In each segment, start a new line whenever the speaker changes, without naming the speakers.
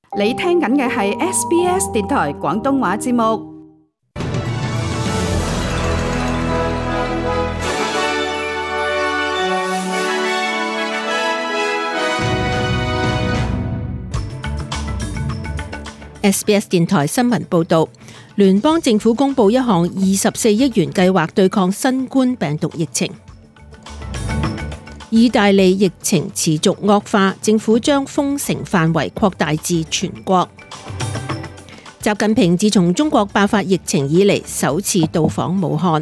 你聽緊嘅係 SBS 電台廣東話節目。
SBS 電台新聞報導，聯邦政府公布一項24億元計劃對抗新冠病毒疫情。意大利疫情持續惡化，政府將封城範圍擴大至全國。習近平自從中國爆發疫情以嚟，首次到訪武漢。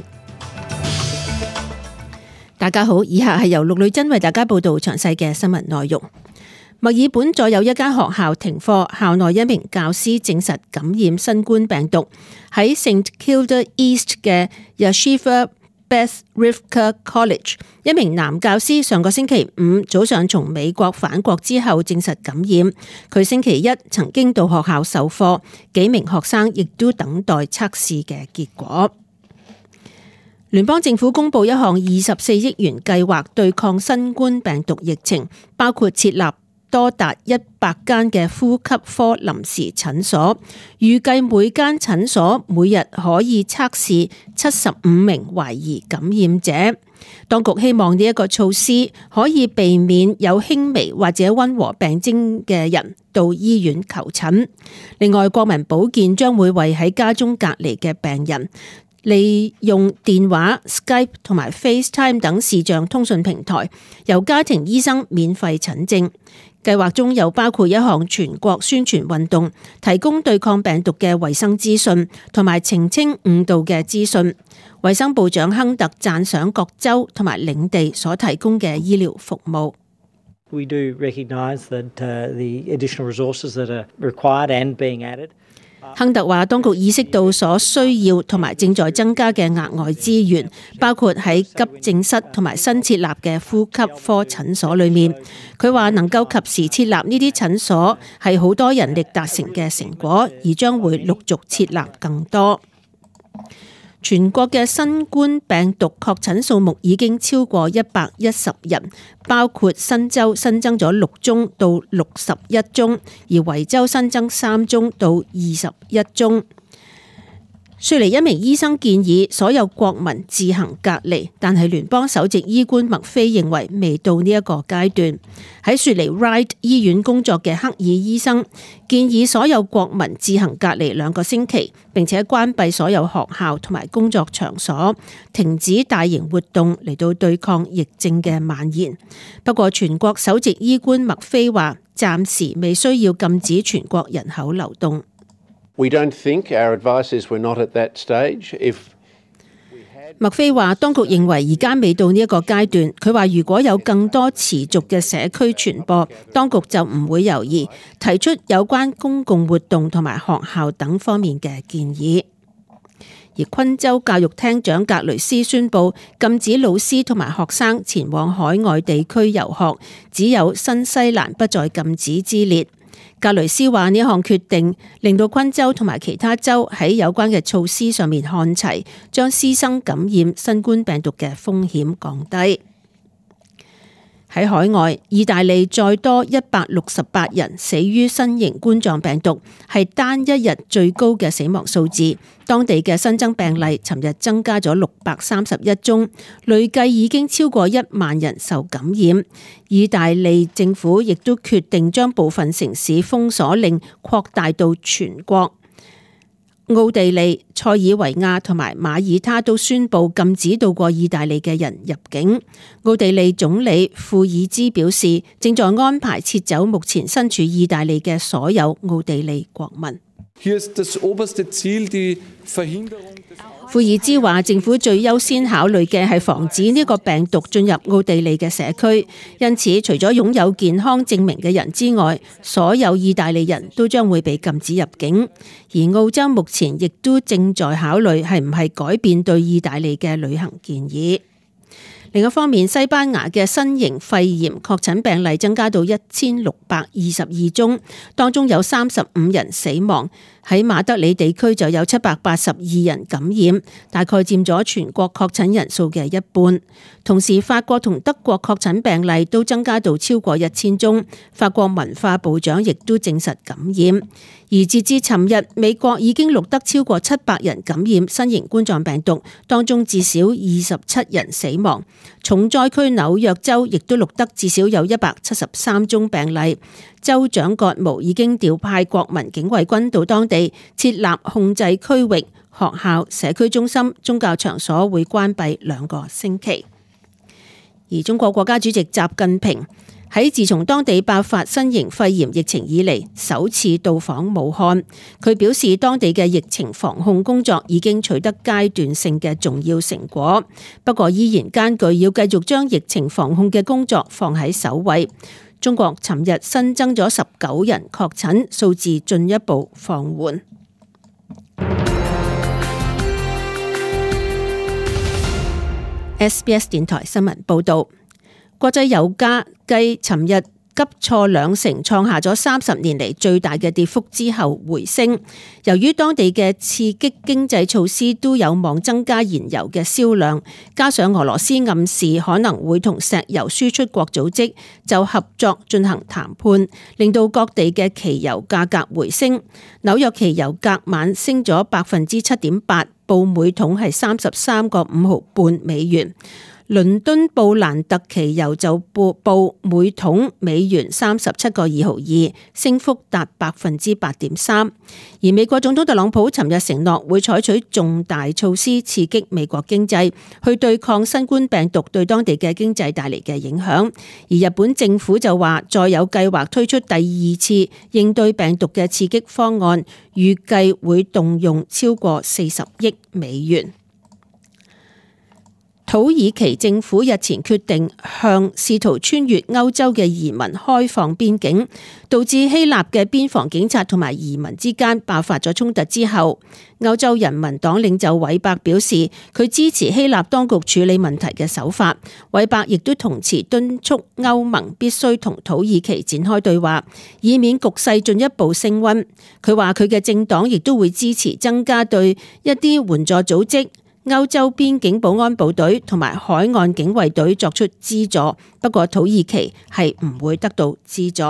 大家好，以下係由陸女珍為大家報道詳細嘅新聞內容。墨爾本再有一間學校停課，校內一名教師證實感染新冠病毒。喺 St Kilda East 嘅 Yeshiva Beth Rivka College， 一名男教師上個星期五早上從美國返國之後證實感染。佢星期一曾經到學校授課，幾名學生亦都等待測試嘅結果。聯邦政府公布一項24億元計劃對抗新冠病毒疫情，包括設立多達100間嘅呼吸科臨時診所，預計每間診所每日可以測試75名懷疑感染者。當局希望呢一個措施可以避免有輕微或者溫和病徵嘅人到醫院求診。另外，國民保健將會為喺家中隔離嘅病人利用電話、Skype 同埋 FaceTime 等視像通訊平台，由家庭醫生免費診症。計劃中又包括一項全國宣傳運動，提供對抗病毒嘅衛生資訊，同埋澄清誤導嘅資訊。衛生部長亨特讚賞各州同埋領地所提供嘅醫療服務。
We do recognise that the additional resources that are required and being added。
亨特話，當局意識到所需要同埋正在增加嘅額外資源，包括喺急症室同埋新設立嘅呼吸科診所裏面。佢話能夠及時設立呢啲診所係好多人力達成嘅成果，而將會陸續設立更多。全國嘅新冠病毒確診數目已經超過110人，包括新州新增咗6宗到61宗，而維州新增3宗到21宗。雪梨一名醫生建議所有國民自行隔離，但係聯邦首席醫官麥菲認為未到呢一個階段。喺雪梨 Ryde 醫院工作嘅克爾醫生建議所有國民自行隔離2個星期，並且關閉所有學校同埋工作場所，停止大型活動嚟到對抗疫症嘅蔓延。不過全國首席醫官麥菲話，暫時未需要禁止全國人口流動。
We don't think our advice is we're not at that stage.
麥菲話，當局認為而家未到呢一個階段。佢話如果有更多持續嘅社區傳播，當局就唔會猶豫提出有關公共活動同埋學校等方面嘅建議。而昆州教育廳長格雷斯宣布禁止老師同埋學生前往海外地區遊學，只有新西蘭不在禁止之列。格雷斯話呢項決定令到昆州同埋其他州喺有關嘅措施上面看齊，將師生感染新冠病毒嘅風險降低。喺海外，意大利再多168人死於新型冠狀病毒，係單一日最高嘅死亡數字。當地嘅新增病例尋日增加咗631宗，累計已經超過1萬人受感染。意大利政府亦都決定將部分城市封鎖令擴大到全國。奧地利、塞爾維亞同埋馬耳他都宣布禁止到過意大利嘅人入境。奧地利總理庫爾茲表示，正在安排撤走目前身處意大利嘅所有奧地利國民。庫爾茲話，政府最優先考慮嘅係防止呢個病毒進入奧地利嘅社區，因此除咗擁有健康證明嘅人之外，所有意大利人都將會被禁止入境。而澳洲目前亦都正在考慮係唔係改變對意大利嘅旅行建議。 另一方面，西班牙嘅新型肺炎確診病例增加到1622宗，當中有35人死亡。喺馬德里地區就有782人感染，大概佔咗全國確診人數嘅一半。同時，法國同德國確診病例都增加到超過1000宗，法國文化部長亦都證實感染。而截至尋日，美國已經錄得超過700人感染新型冠狀病毒，當中至少27人死亡。重災區紐約州亦都錄得至少有173宗病例。州長葛謨已經調派國民警衛軍到當地設立控制區域，學校、社區中心、宗教場所會關閉2個星期。而中國國家主席習近平喺自從當地爆發新型肺炎疫情以嚟，首次到訪武漢。佢表示，當地嘅疫情防控工作已經取得階段性嘅重要成果，不過依然艱巨，要繼續將疫情防控嘅工作放喺首位。中國尋日新增咗19人確診，數字進一步放緩。SBS 電台新聞報導，國際油價繼尋日急挫2成，創下咗30年嚟最大嘅跌幅之後回升。由於當地嘅刺激經濟措施都有望增加燃油嘅銷量，加上俄羅斯暗示可能會同石油輸出國組織就合作進行談判，令到各地嘅期油價格回升。紐約期油隔晚升咗7.8%，報每桶係33個5毫半美元。倫敦布蘭特期油就報每桶美元37個2毫2，升幅達8.3%。而美國總統特朗普尋日承諾會採取重大措施刺激美國經濟，去對抗新冠病毒對當地嘅經濟帶嚟嘅影響。而日本政府就話再有計劃推出第2次應對病毒嘅刺激方案，預計會動用超過40億美元。土耳其政府日前決定向試圖穿越歐洲嘅移民開放邊境，導致希臘嘅邊防警察同埋移民之間爆發咗衝突之後，歐洲人民黨領袖韋伯表示佢支持希臘當局處理問題嘅手法。韋伯亦都同時敦促歐盟必須同土耳其展開對話，以免局勢進一步升溫。佢話佢嘅政黨亦都會支持增加對一啲援助組織、歐洲邊境保安部隊同埋海岸警衛隊作出資助，不過土耳其係唔會得到資助。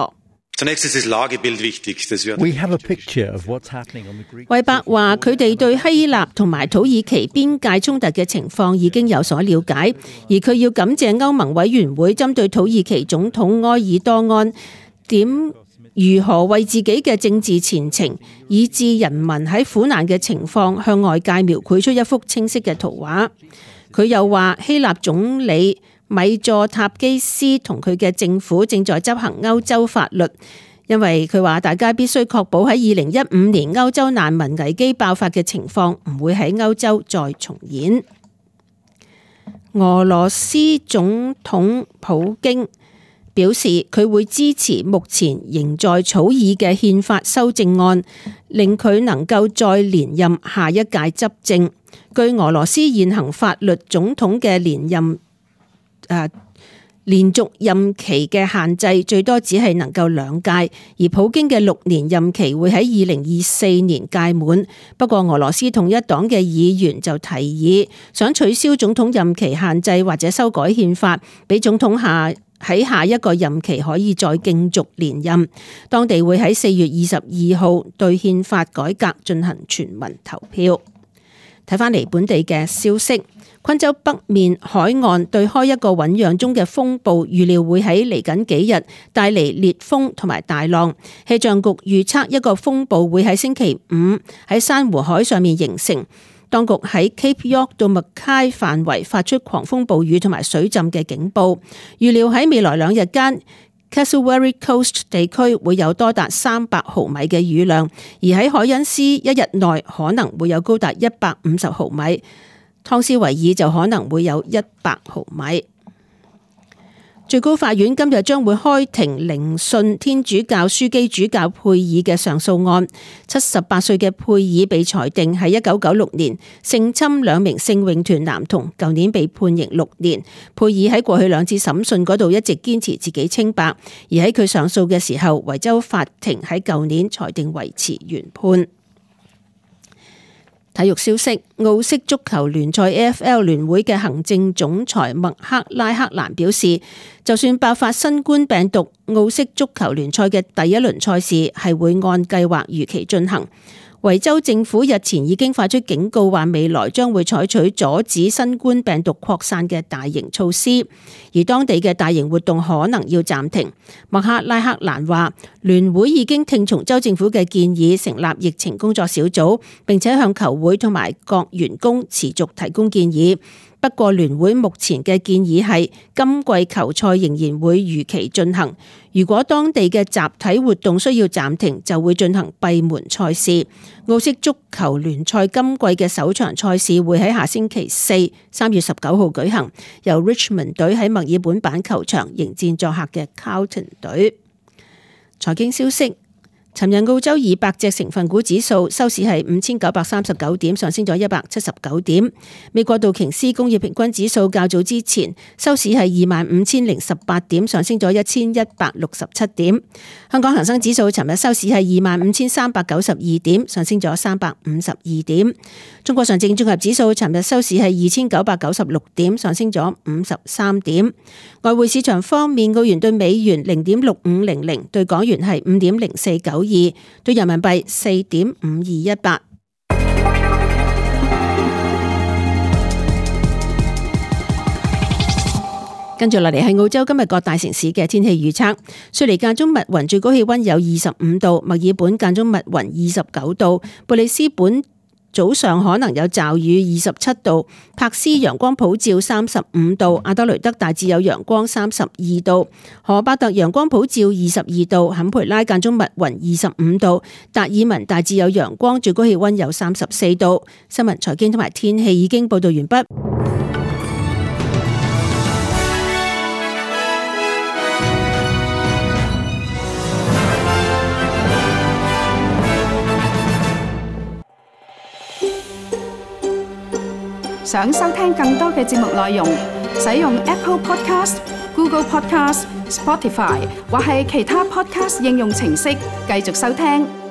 韋伯話佢哋對希臘同埋土耳其邊界衝突嘅情況已經有所了解，而佢要感謝歐盟委員會針對土耳其總統埃爾多安如何為自己嘅政治前程，以致人民喺苦難嘅情況向外界描繪出一幅清晰嘅圖畫。佢又話希臘總理米佐塔基斯同佢嘅政府正在執行歐洲法律，因為佢話大家必須確保喺2015年歐洲難民危機爆發嘅情況唔會喺歐洲再重演。俄羅斯總統普京表示佢會支持目前仍在草擬嘅憲法修正案，令佢能夠再連任下一屆執政。據俄羅斯現行法律，總統嘅連續任期嘅限制最多只係能夠2屆，而普京嘅6年任期會喺2024年屆滿。不過俄羅斯統一黨嘅議員就提議想取消總統任期限制或者修改憲法，俾總統喺下一個任期可以再競逐連任。當地會喺4月22號對憲法改革進行全民投票。睇返嚟本地嘅消息，昆州北面海岸對開一個醞釀中嘅風暴，預料會喺嚟緊幾日帶嚟烈風同埋大浪。氣象局預測一個風暴會喺星期5喺珊瑚海上面形成。當局喺 Cape York 到 Mackay 範圍發出狂風暴雨同埋水浸嘅警報，預料喺未來2日間 Cassowary Coast 地區會有多達300毫米嘅雨量，而喺海恩斯一日內可能會有高達150毫米，湯斯維爾就可能會有100毫米。 最高法院今日將會開庭聆訊天主教樞機主教佩爾嘅上訴案。78歲嘅佩爾被裁定喺1996年性侵2名聖詠團男童，舊年被判刑6年。佩爾喺過去2次審訊嗰度一直堅持自己清白，而喺佢上訴嘅時候，維州法庭喺舊年裁定維持原判。體育消息，澳式足球聯賽 AFL 聯會嘅行政總裁麥克拉克蘭表示，就算爆發新冠病毒，澳式足球聯賽嘅第一輪賽事係會按計劃如期進行。維州政府日前已經發出警告，話未來將會採取阻止新冠病毒擴散嘅大型措施，而當地嘅大型活動可能要暫停。麥克拉克蘭話，聯會已經聽從州政府嘅建議，成立疫情工作小組，並且向球會同埋各員工持續提供建議。不過聯會目前嘅建議係今季球賽仍然會如期進行，如果當地嘅集體活動需要暫停，就會進行閉門賽事。澳式足球聯賽今季嘅首場賽事會喺下星期四3月19號舉行，由 Richmond 隊喺墨爾本板球場迎戰作客嘅 Carlton 隊。財經消息，尋日澳洲200隻成分股指數收市係5939點，上升咗179點。美國道瓊斯工業平均指數較早之前收市係25018點，上升咗1167點。香港恒生指數尋日收市係25392點，上升咗352點。中國上證綜合指數尋日收市係2996點，上升咗53點。外匯市場方面，澳元對美元0.6500，對港元係5.0492，對人民幣4.5218。跟住落嚟係澳洲今日各大城市嘅天氣預測。雪梨間中密雲，最高氣溫有25度；墨爾本間中密雲29度；布里斯本早上可能有驟雨27度；柏斯陽光普照35度；阿德雷德大致有陽光32度；荷巴特陽光普照22度；坎培拉間中密雲25度；達爾文大致有陽光，最高氣溫有34度。新聞、財經同埋天氣已經報道完畢。
想收聽更多嘅節目內容，使用 Apple Podcast、Google Podcast、Spotify 或係其他 Podcast 應用程式繼續收聽。